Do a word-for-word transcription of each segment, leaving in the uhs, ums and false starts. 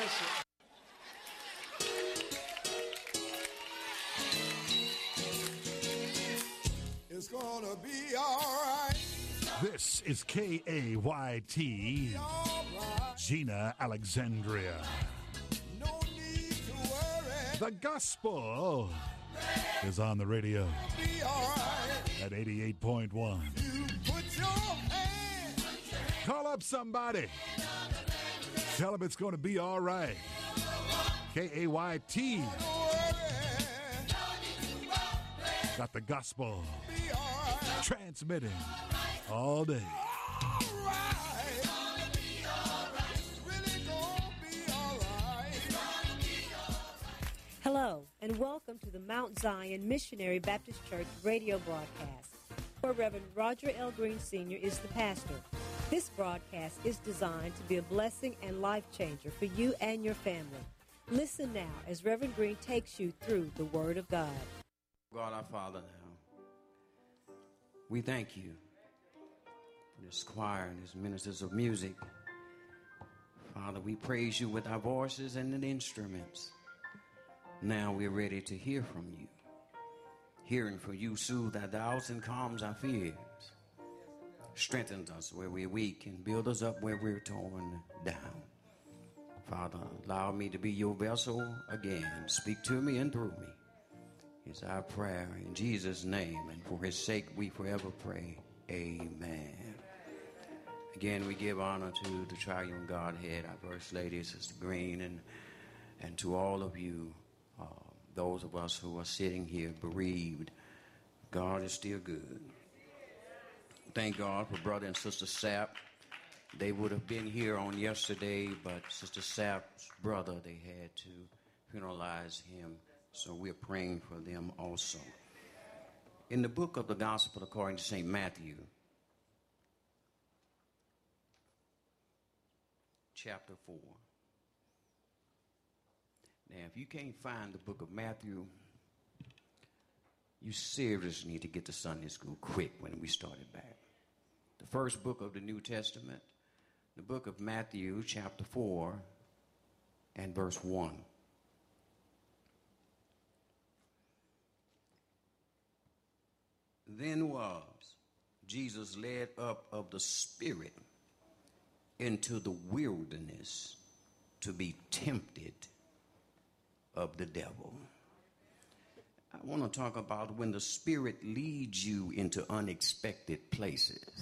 bless you. It's gonna be all right. This is K A Y T, Right. Gina Alexandria. No need to worry. The gospel is on the radio Be all right. at eighty-eight point one. You put your hand. Call up somebody. Tell them it's going to be all right. K A Y T. Don't worry. Got the gospel Be all right. transmitting all day. All right. It's really gonna be all right. Hello, and welcome to the Mount Zion Missionary Baptist Church radio broadcast, where Reverend Roger L. Green Senior is the pastor. This broadcast is designed to be a blessing and life changer for you and your family. Listen now as Reverend Green takes you through the Word of God. God our Father, now, we thank you for this choir and these ministers of music. Father, we praise you with our voices and the instruments. Now we're ready to hear from you. Hearing from you soothes our doubts and calms our fears. Strengthens us where we're weak and builds us up where we're torn down. Father, allow me to be your vessel again. Speak to me and through me. It's our prayer in Jesus' name, and for his sake we forever pray. Amen. Again, we give honor to the triune Godhead, our First Lady, Sister Green, and, and to all of you, uh, those of us who are sitting here bereaved. God is still good. Thank God for Brother and Sister Sapp. They would have been here on yesterday, but Sister Sapp's brother, they had to funeralize him. So we're praying for them also. In the book of the Gospel according to Saint Matthew, chapter four. Now, if you can't find the book of Matthew, you seriously need to get to Sunday school quick when we started back. The first book of the New Testament, the book of Matthew, chapter four, and verse one. Then was Jesus led up of the Spirit into the wilderness to be tempted of the devil. I want to talk about when the Spirit leads you into unexpected places.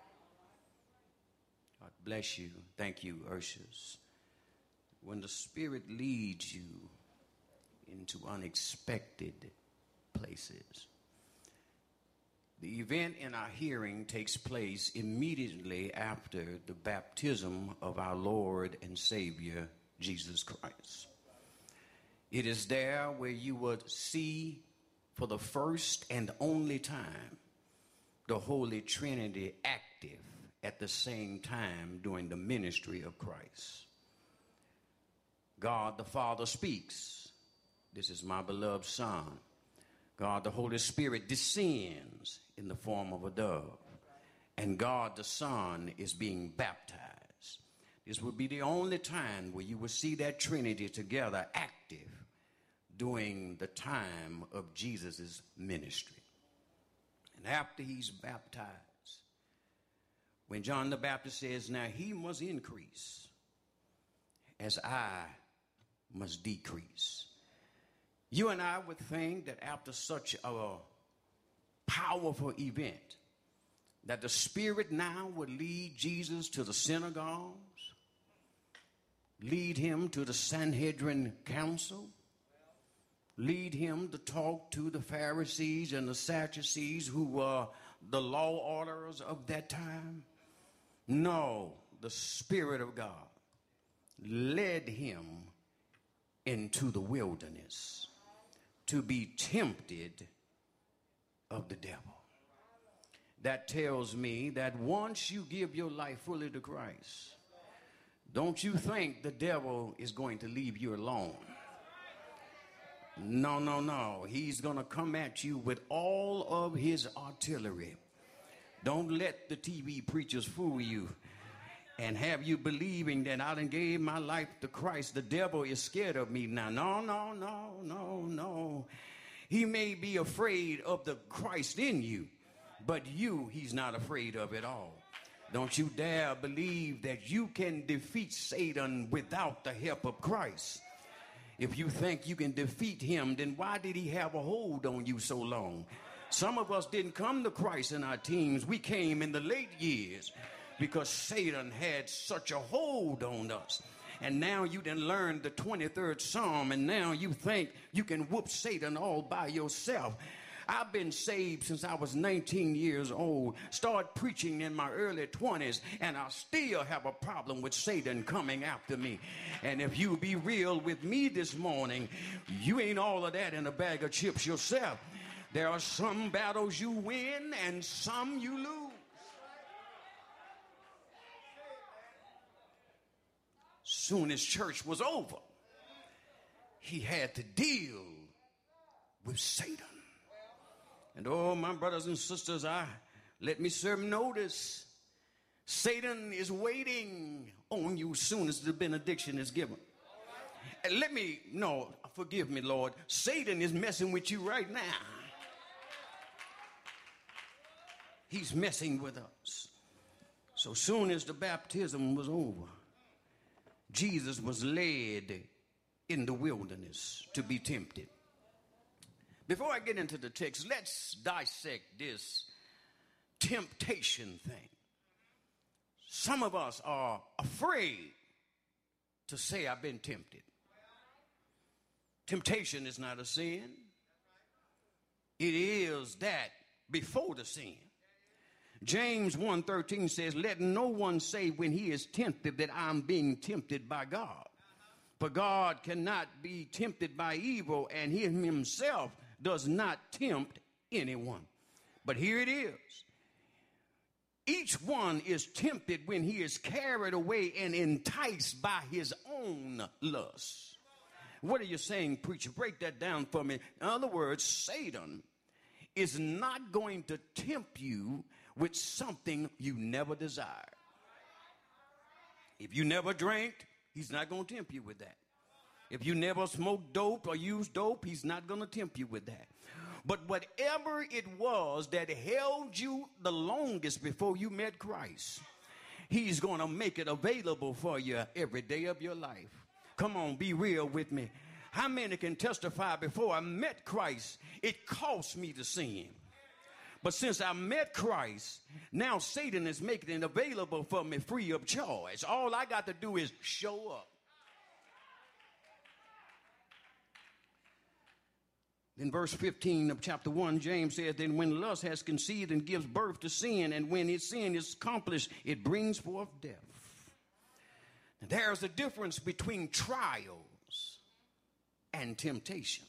God bless you. Thank you, Urshus. When the Spirit leads you into unexpected places. The event in our hearing takes place immediately after the baptism of our Lord and Savior, Jesus Christ. It is there where you would see for the first and only time the Holy Trinity active at the same time during the ministry of Christ. God the Father speaks, "This is my beloved Son." God the Holy Spirit descends in the form of a dove, and God the Son is being baptized. This would be the only time where you will see that Trinity together active during the time of Jesus' ministry. And after he's baptized, when John the Baptist says, "Now he must increase as I must decrease," you and I would think that after such a powerful event, that the Spirit now would lead Jesus to the synagogues, lead him to the Sanhedrin council, lead him to talk to the Pharisees and the Sadducees, who were the law orderers of that time. No, the Spirit of God led him into the wilderness to be tempted of the devil. That tells me that once you give your life fully to Christ, don't you think the devil is going to leave you alone. No, no, no. He's going to come at you with all of his artillery. Don't let the T V preachers fool you. and have you believing that I done gave my life to Christ. The devil is scared of me now. No, no, no, no, no. He may be afraid of the Christ in you, but you, he's not afraid of at all. Don't you dare believe that you can defeat Satan without the help of Christ. If you think you can defeat him, then why did he have a hold on you so long? Some of us didn't come to Christ in our teens. We came in the late years because Satan had such a hold on us. And now you done learned the twenty-third Psalm, and now you think you can whoop Satan all by yourself. I've been saved since I was nineteen years old, started preaching in my early twenties, and I still have a problem with Satan coming after me. And if you be real with me this morning, you ain't all of that in a bag of chips yourself. There are some battles you win and some you lose. Soon as church was over, he had to deal with Satan. And oh, my brothers and sisters, I let me serve notice. Satan is waiting on you as soon as the benediction is given. And let me, no, forgive me, Lord. Satan is messing with you right now. He's messing with us. So soon as the baptism was over, Jesus was led in the wilderness to be tempted. Before I get into the text, let's dissect this temptation thing. Some of us are afraid to say, I've been tempted. Temptation is not a sin. It is that before the sin. James one thirteen says, let no one say when he is tempted that I'm being tempted by God. For God cannot be tempted by evil, and he himself does not tempt anyone. But here it is. Each one is tempted when he is carried away and enticed by his own lust. What are you saying, preacher? Break that down for me. In other words, Satan is not going to tempt you with something you never desired. If you never drank, he's not going to tempt you with that. If you never smoked dope or used dope, he's not going to tempt you with that. But whatever it was that held you the longest before you met Christ, he's going to make it available for you every day of your life. Come on, be real with me. How many can testify before I met Christ, it cost me to sin? But since I met Christ, now Satan is making it available for me free of charge. All I got to do is show up. In verse fifteen of chapter one, James says, then when lust has conceived and gives birth to sin, and when its sin is accomplished, it brings forth death. Now, there's a difference between trials and temptation.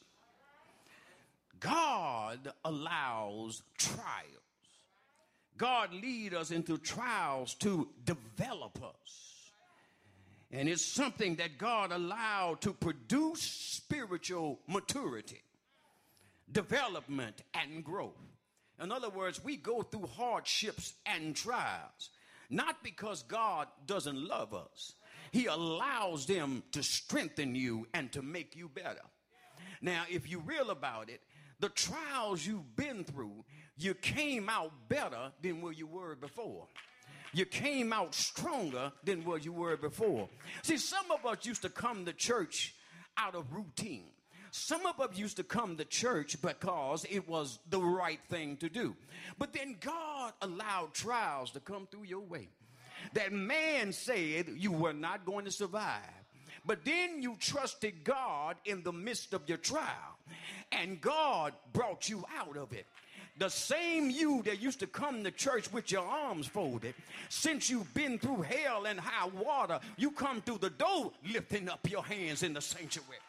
God allows trials. God leads us into trials to develop us. And it's something that God allowed to produce spiritual maturity, development, and growth. In other words, we go through hardships and trials, not because God doesn't love us. He allows them to strengthen you and to make you better. Now, if you're real about it, the trials you've been through, you came out better than where you were before. You came out stronger than where you were before. See, some of us used to come to church out of routine. Some of us used to come to church because it was the right thing to do. But then God allowed trials to come through your way that man said you were not going to survive. But then you trusted God in the midst of your trial, and God brought you out of it. The same you that used to come to church with your arms folded, since you've been through hell and high water, you come through the door lifting up your hands in the sanctuary.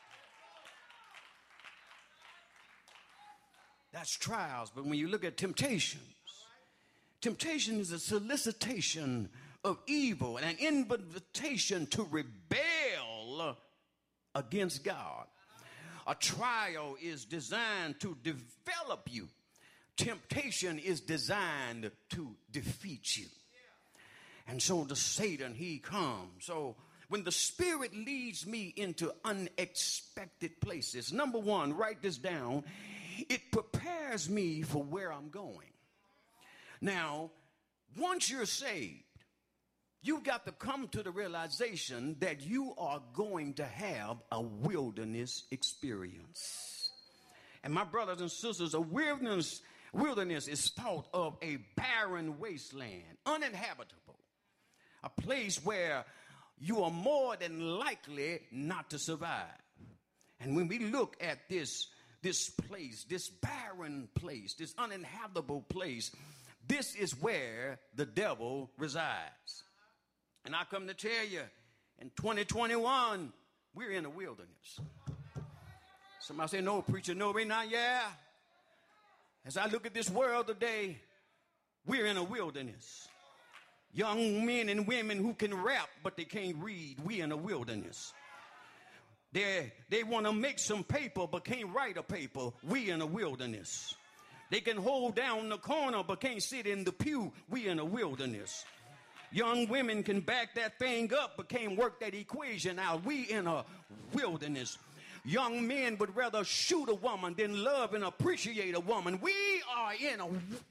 That's trials. But when you look at temptations, temptation is a solicitation of evil and an invitation to rebel against God. A trial is designed to develop you. Temptation is designed to defeat you. And so the Satan, he comes. So when the Spirit leads me into unexpected places, number one, write this down, it prepares me for where I'm going. Now, once you're saved, you've got to come to the realization that you are going to have a wilderness experience. And my brothers and sisters, a wilderness, wilderness is thought of a barren wasteland, uninhabitable, a place where you are more than likely not to survive. And when we look at this, this place, this barren place, this uninhabitable place, this is where the devil resides. And I come to tell you, in twenty twenty-one, we're in a wilderness. Somebody say, no, preacher, no, we're not. Yeah. As I look at this world today, we're in a wilderness. Young men and women who can rap, but they can't read. We in a wilderness. They they want to make some paper, but can't write a paper. We in a wilderness. They can hold down the corner, but can't sit in the pew. We in a wilderness. Young women can back that thing up, but can't work that equation out. We in a wilderness. Young men would rather shoot a woman than love and appreciate a woman. We are in a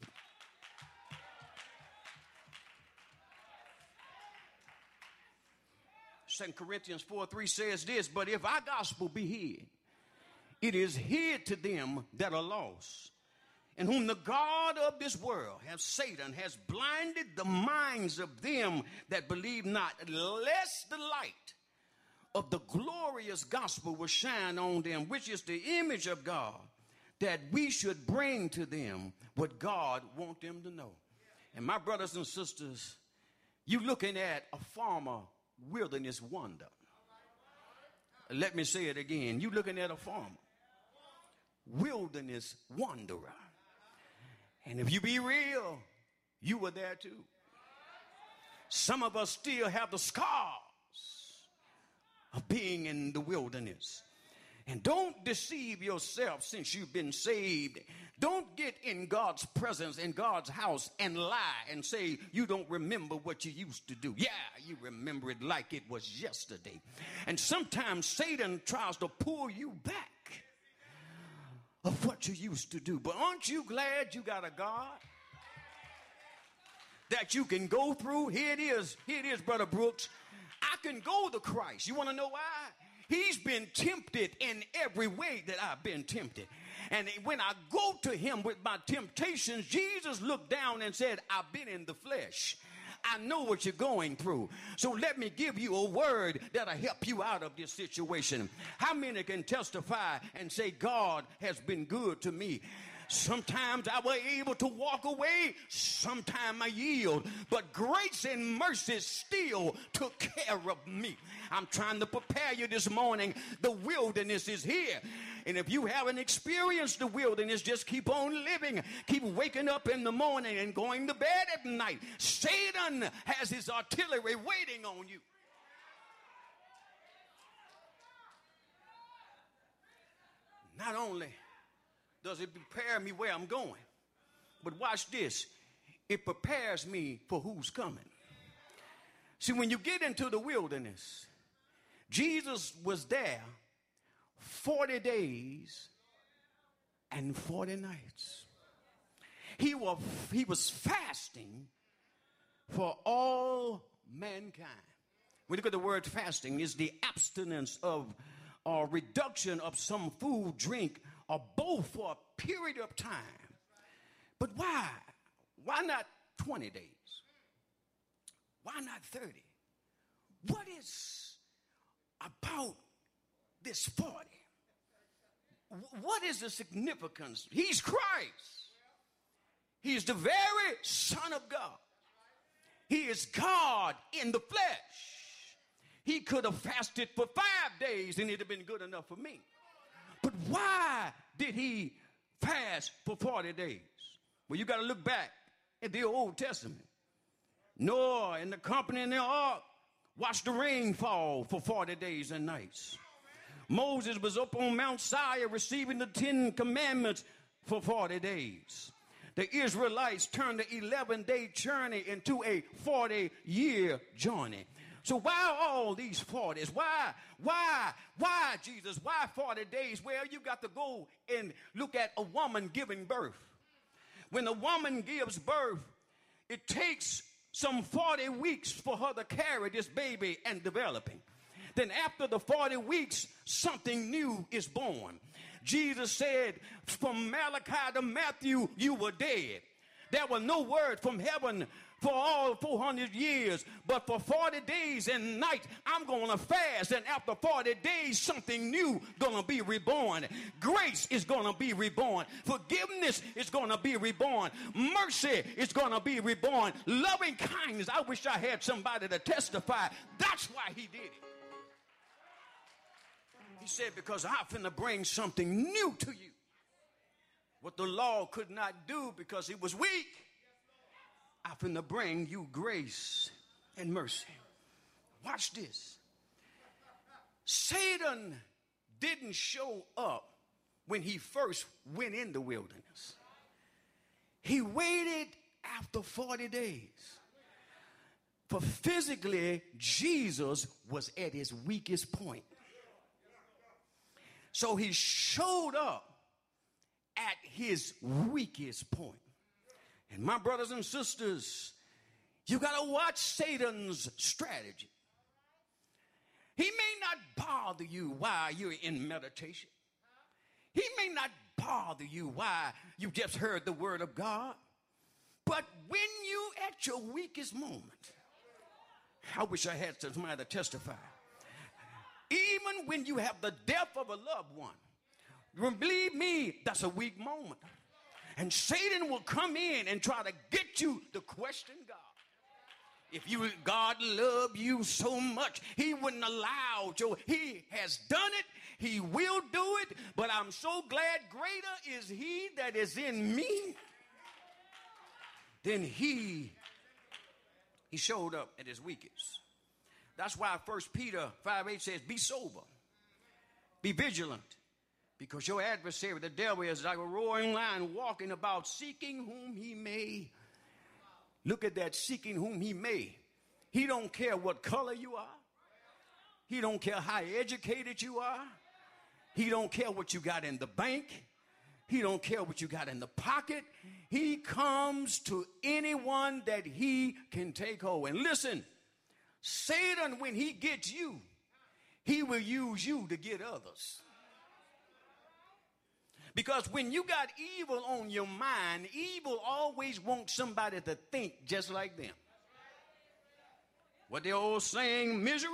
Second Corinthians four three says this, but if our gospel be hid, it is hid to them that are lost, in whom the God of this world, has Satan, has blinded the minds of them that believe not, lest the light of the glorious gospel will shine on them, which is the image of God, that we should bring to them what God wants them to know. And my brothers and sisters, you looking at a farmer wilderness wonder. Let me say it again. You looking at a farmer wilderness wanderer. And if you be real, you were there too. Some of us still have the scars of being in the wilderness. And don't deceive yourself since you've been saved. Don't get in God's presence, in God's house, and lie and say you don't remember what you used to do. Yeah, you remember it like it was yesterday. And sometimes Satan tries to pull you back of what you used to do. But aren't you glad you got a God that you can go through? Here it is. Here it is, Brother Brooks. I can go to Christ. You want to know why? He's been tempted in every way that I've been tempted. And when I go to him with my temptations, Jesus looked down and said, I've been in the flesh. I know what you're going through. So let me give you a word that'll help you out of this situation. How many can testify and say, God has been good to me? Sometimes I was able to walk away. Sometimes I yield. But grace and mercy still took care of me. I'm trying to prepare you this morning. The wilderness is here. And if you haven't experienced the wilderness, just keep on living. Keep waking up in the morning and going to bed at night. Satan has his artillery waiting on you. Not only does it prepare me where I'm going, but watch this. It prepares me for who's coming. See, when you get into the wilderness, Jesus was there forty days and forty nights. He was, he was fasting for all mankind. We look at the word fasting is the abstinence of or reduction of some food, drink, or both for a period of time. But why? Why not twenty days? Why not thirty? What is about this forty? What is the significance? He's Christ. He's the very Son of God. He is God in the flesh. He could have fasted for five days and it'd have been good enough for me. But why did he fast for forty days? Well, you got to look back at the Old Testament. Noah and the company in the ark watched the rain fall for forty days and nights. Moses was up on Mount Sinai receiving the Ten Commandments for forty days. the Israelites turned the eleven-day journey into a forty-year journey. So why all these forties? Why, why, why, Jesus? Why forty days? Well, you got to go and look at a woman giving birth. When a woman gives birth, it takes some forty weeks for her to carry this baby and developing. Then after the forty weeks, something new is born. Jesus said, from Malachi to Matthew, you were dead. There was no word from heaven for all four hundred years, but for forty days and nights, I'm going to fast. And after forty days, something new going to be reborn. Grace is going to be reborn. Forgiveness is going to be reborn. Mercy is going to be reborn. Loving kindness. I wish I had somebody to testify. That's why he did it. He said, because I'm finna bring something new to you. What the law could not do because it was weak. I'm finna bring you grace and mercy. Watch this. Satan didn't show up when he first went in the wilderness. He waited after forty days. For physically, Jesus was at his weakest point. So he showed up at his weakest point. And my brothers and sisters, you got to watch Satan's strategy. He may not bother you while you're in meditation. He may not bother you while you just heard the word of God. But when you at your weakest moment, I wish I had somebody to testify. Even when you have the death of a loved one, believe me, that's a weak moment. And Satan will come in and try to get you to question God. If you, God loved you so much, he wouldn't allow you. He has done it. He will do it. But I'm so glad greater is he that is in me than he. He showed up at his weakest. That's why First Peter five eight says, be sober, be vigilant, because your adversary, the devil, is like a roaring lion walking about, seeking whom he may. Look at that, seeking whom he may. He don't care what color you are. He don't care how educated you are. He don't care what you got in the bank. He don't care what you got in the pocket. He comes to anyone that he can take hold. And listen, Satan, when he gets you, he will use you to get others. Because when you got evil on your mind, evil always wants somebody to think just like them. What the old saying, misery?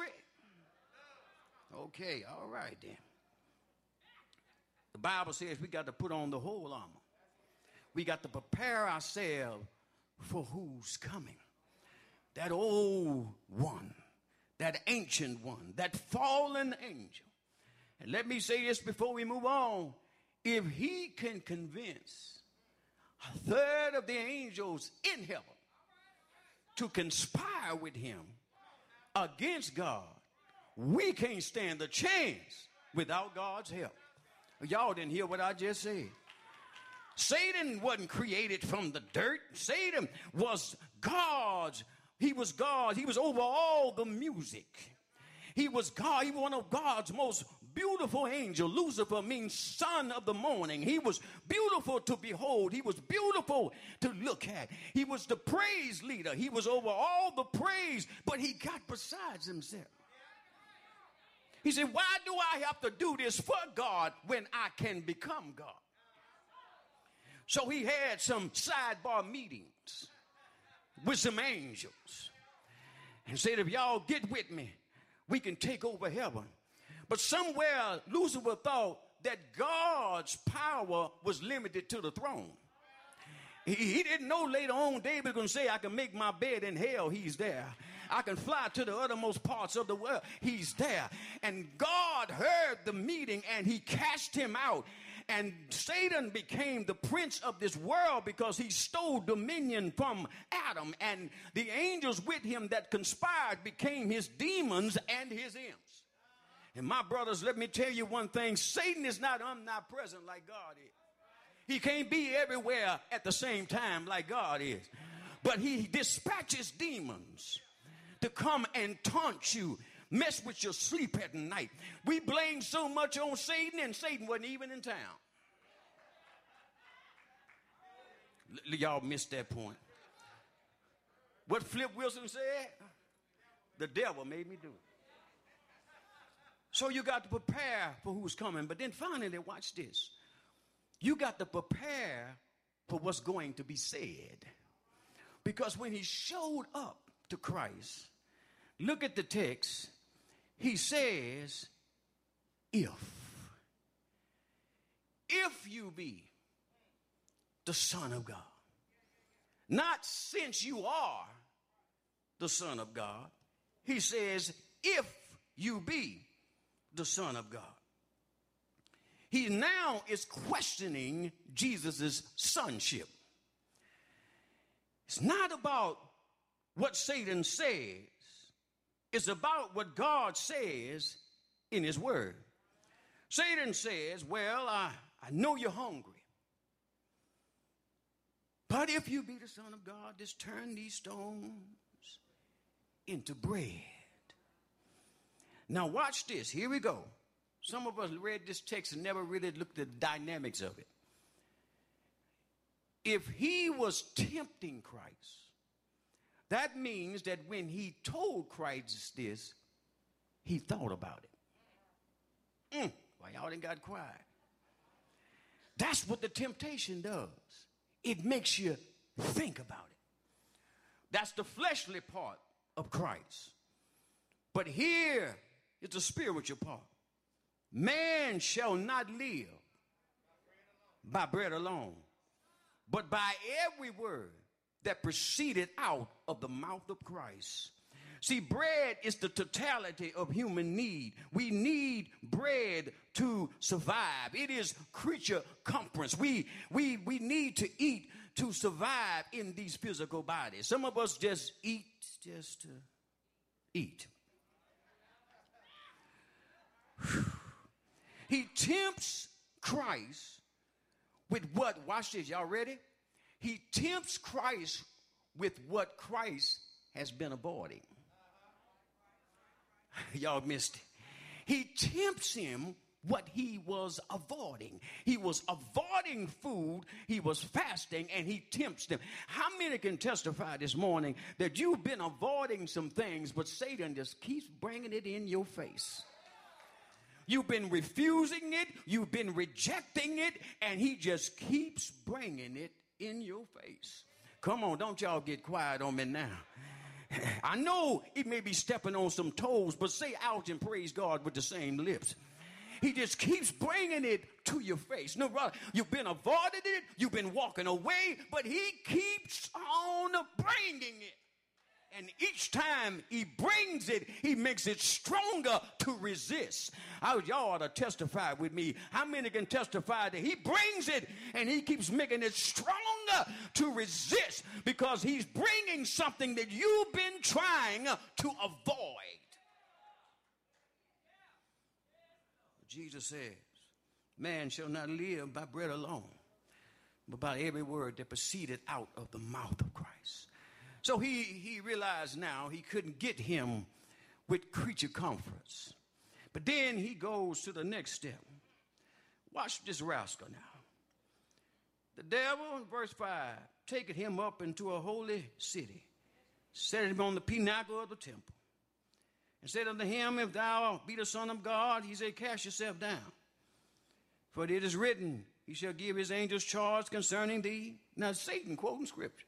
Okay, all right then. The Bible says we got to put on the whole armor. We got to prepare ourselves for who's coming. That old one, that ancient one, that fallen angel. And let me say this before we move on. If he can convince a third of the angels in heaven to conspire with him against God, we can't stand a chance without God's help. Y'all didn't hear what I just said. Satan wasn't created from the dirt. Satan was God's. He was God. He was over all the music. He was God. He was one of God's most beautiful angels. Lucifer means son of the morning. He was beautiful to behold. He was beautiful to look at. He was the praise leader. He was over all the praise, but he got besides himself. He said, why do I have to do this for God when I can become God? So he had some sidebar meetings with some angels and said, if y'all get with me, we can take over heaven. But somewhere Lucifer thought that God's power was limited to the throne. He, he didn't know later on David was going to say, I can make my bed in hell. He's there. I can fly to the uttermost parts of the world. He's there. And God heard the meeting and he cast him out. And Satan became the prince of this world because he stole dominion from Adam. And the angels with him that conspired became his demons and his imps. And my brothers, let me tell you one thing. Satan is not omnipresent like God is. He can't be everywhere at the same time like God is. But he dispatches demons to come and taunt you, mess with your sleep at night. We blame so much on Satan, and Satan wasn't even in town. L- y'all missed that point. What Flip Wilson said? The devil made me do it. So you got to prepare for who's coming. But then finally, watch this. You got to prepare for what's going to be said. Because when he showed up to Christ, look at the text. He says, if. If you be the Son of God. Not since you are the Son of God. He says, if you be the Son of God. He now is questioning Jesus' sonship. It's not about what Satan says. It's about what God says in his word. Satan says, well, I, I know you're hungry. But if you be the Son of God, just turn these stones into bread. Now watch this. Here we go. Some of us read this text and never really looked at the dynamics of it. If he was tempting Christ, that means that when he told Christ this, he thought about it. Mm, why y'all done got quiet? That's what the temptation does. It makes you think about it. That's the fleshly part of Christ. But here is the spiritual part. Man shall not live by bread alone, but by every word that proceeded out of the mouth of Christ. See, bread is the totality of human need. We need bread to survive. It is creature comforts. We, we, we need to eat to survive in these physical bodies. Some of us just eat just to eat. Whew. He tempts Christ with what? Watch this. Y'all ready? He tempts Christ with what Christ has been avoiding. Y'all missed it. He tempts him what he was avoiding. He was avoiding food, he was fasting, and he tempts them. How many can testify this morning that you've been avoiding some things, but Satan just keeps bringing it in your face? You've been refusing it, you've been rejecting it, and he just keeps bringing it in your face. Come on, don't y'all get quiet on me now. I know it may be stepping on some toes, but say ouch and praise God with the same lips. He just keeps bringing it to your face. No, brother, you've been avoiding it, you've been walking away, but he keeps on bringing it. And each time he brings it, he makes it stronger to resist. I, y'all ought to testify with me. How many can testify that he brings it and he keeps making it stronger to resist because he's bringing something that you've been trying to avoid? Jesus says, man shall not live by bread alone, but by every word that proceeded out of the mouth of Christ. So he, he realized now he couldn't get him with creature comforts. But then he goes to the next step. Watch this rascal now. The devil, in verse five, taketh him up into a holy city, set him on the pinnacle of the temple, and said unto him, if thou be the Son of God, he said, cast yourself down. For it is written, he shall give his angels charge concerning thee. Now Satan quoting scripture.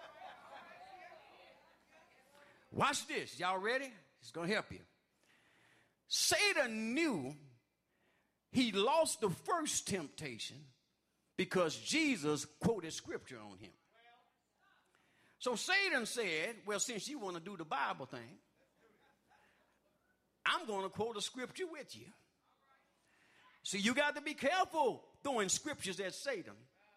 Watch this. Y'all ready? It's going to help you. Satan knew he lost the first temptation because Jesus quoted scripture on him. So Satan said, well, since you want to do the Bible thing, I'm going to quote a scripture with you. See, you got to be careful throwing scriptures at Satan.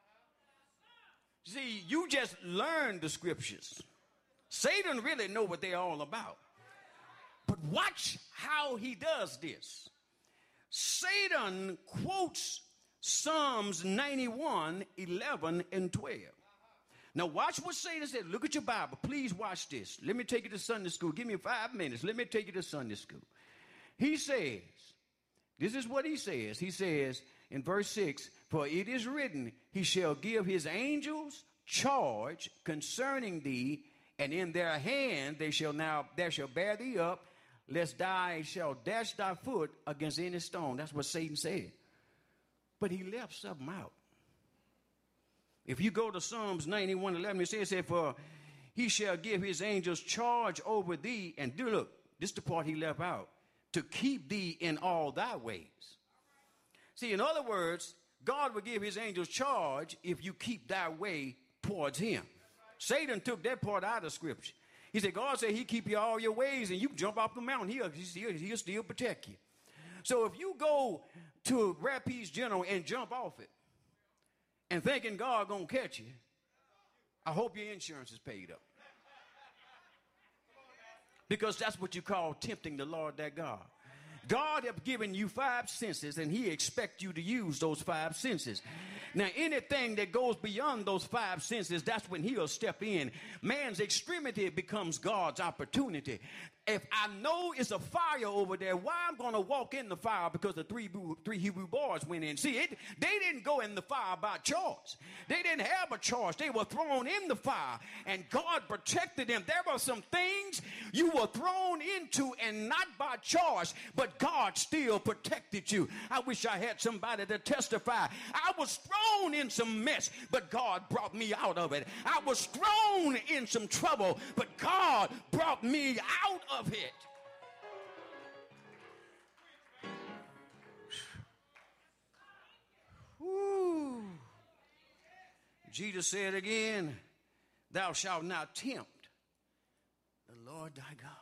See, you just learned the scriptures. Satan really know what they're all about. But watch how he does this. Satan quotes Psalms ninety-one, eleven, and twelve. Now watch what Satan said. Look at your Bible. Please watch this. Let me take you to Sunday school. Give me five minutes. Let me take you to Sunday school. He says, this is what he says. He says in verse six, for it is written, he shall give his angels charge concerning thee, and in their hand they shall now, they shall bear thee up, lest thou shall dash thy foot against any stone. That's what Satan said. But he left something out. If you go to Psalms ninety-one, eleven, it says, for he shall give his angels charge over thee, and do look, this is the part he left out, to keep thee in all thy ways. See, in other words, God will give his angels charge if you keep thy way towards him. Satan took that part out of Scripture. He said, God said he keep you all your ways, and you can jump off the mountain. He'll, he'll, he'll still protect you. So if you go to Rapides General and jump off it, and thinking God gonna catch you, I hope your insurance is paid up. Because that's what you call tempting the Lord thy God. God have given you five senses, and he expects you to use those five senses. Now, anything that goes beyond those five senses, that's when he'll step in. Man's extremity becomes God's opportunity. If I know it's a fire over there, why I'm going to walk in the fire? Because the three, three Hebrew boys went in. See, it, they didn't go in the fire by choice. They didn't have a choice. They were thrown in the fire, and God protected them. There were some things you were thrown into, and not by choice, but God still protected you. I wish I had somebody to testify. I was thrown in some mess, but God brought me out of it. I was thrown in some trouble, but God brought me out of it. Woo. Jesus said again, thou shalt not tempt the Lord thy God.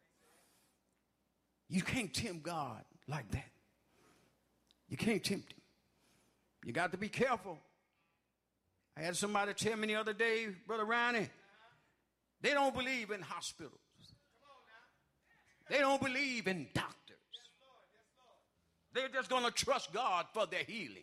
You can't tempt God like that. You can't tempt him. You got to be careful. I had somebody tell me the other day, Brother Ronnie, they don't believe in hospitals. They don't believe in doctors. They're just going to trust God for their healing.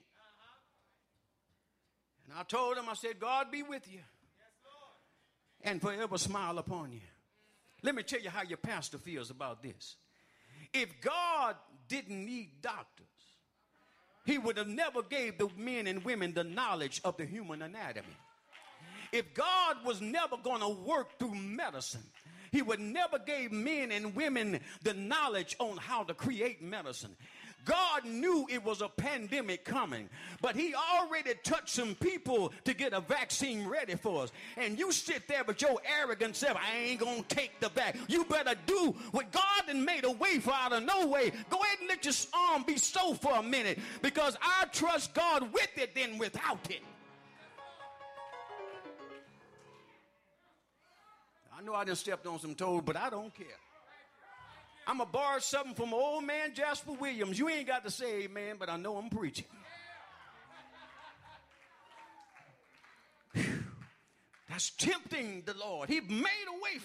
And I told them, I said, God be with you and forever smile upon you. Let me tell you how your pastor feels about this. If God didn't need doctors, he would have never gave the men and women the knowledge of the human anatomy. If God was never going to work through medicine, he would never give men and women the knowledge on how to create medicine. God knew it was a pandemic coming, but he already touched some people to get a vaccine ready for us. And you sit there with your arrogant self, I ain't going to take the vaccine. You better do what God done made a way for out of no way. Go ahead and let your arm be so for a minute, because I trust God with it than without it. I know I done stepped on some toes, but I don't care. I'm going to borrow something from old man Jasper Williams. You ain't got to say amen, but I know I'm preaching. Whew. That's tempting the Lord. He made a way